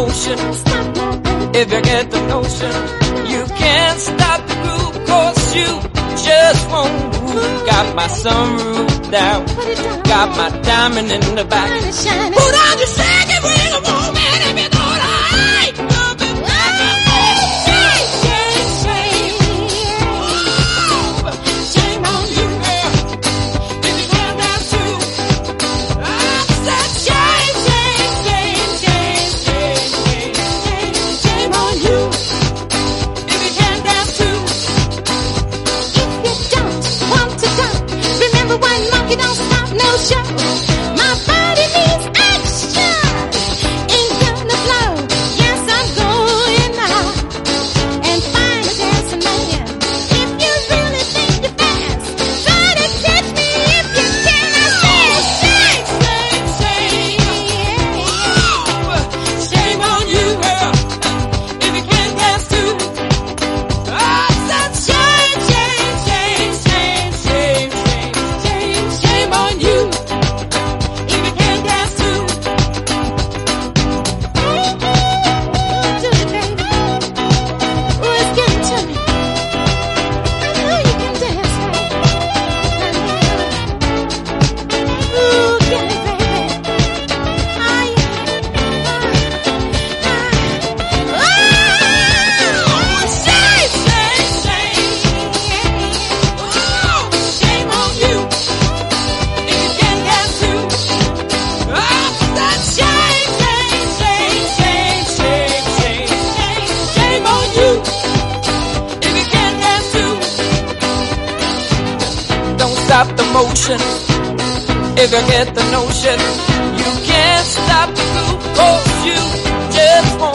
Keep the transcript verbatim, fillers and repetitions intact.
motion. If you get the notion, you can't stop the groove, 'cause you just won't move. Got my sunroof down, got my diamond in the back. Put on your second ring of woman if you know it right. Shame on you, girl, if you can't dance too. I said shame, shame, shame, shame, shame, shame, shame, shame on you, if you can't dance too. If you don't want to go, remember one monkey don't stop no show. My body needs action, ain't gonna flow. Yes, I'm going now and find a dancing man. If you really think you're fast, try to catch me if you can. I said shame, Shame, shame, shame on you, girl, if you can't dance too. I said shame, shame, shame, shame, shame, shame, shame, shame on you, if you can't dance too. do it, baby. Oh, it's getting to me. I know you can dance, baby. Ooh, get it, baby. Oh, yeah. Oh, Shame, shame, shame, oh, shame on you, if you can't dance too. I said shame, shame, shame, shame, shame, shame, shame, shame on you, if you can't dance too. Don't stop the motion, if you get the notion. You can't stop the groove, 'cause you just won't